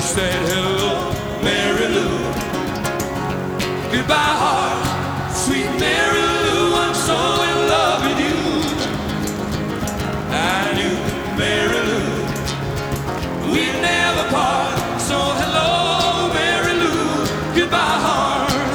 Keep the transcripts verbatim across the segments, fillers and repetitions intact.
said hello, Mary Lou. Goodbye, heart, sweet Mary Lou. I'm so in love with you. I knew Mary Lou, we'd never part. So hello, Mary Lou. Goodbye, heart.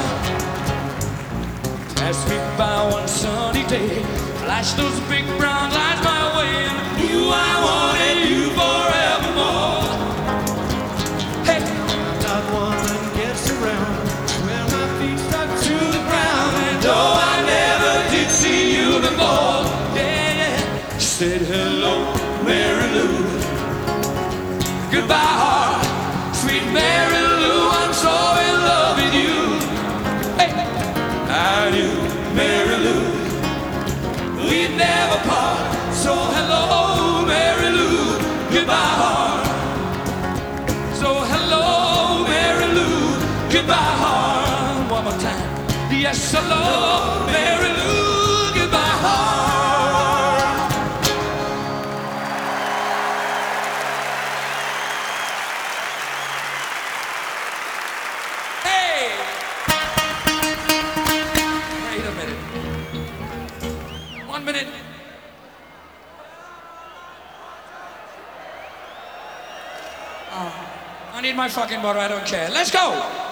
Passed me by one sunny day, flashed those big brown lights my way, and I knew I wanted you forevermore. Hey, not one that gets around where my feet stuck to the ground, and though I never did see you before, yeah, yeah. She said hello, Mary Lou. Goodbye, heart, sweet Mary Lou. I'm so in love with you. Hey, I knew Mary Lou, we'd never part. So hello, Mary Lou. Goodbye, heart. So hello, Mary Lou. Goodbye, heart. One more time. Yes, hello, Mary Lou. Goodbye, heart. Hey! Wait a minute. One minute. Oh, I need my fucking water. I don't care. Let's go.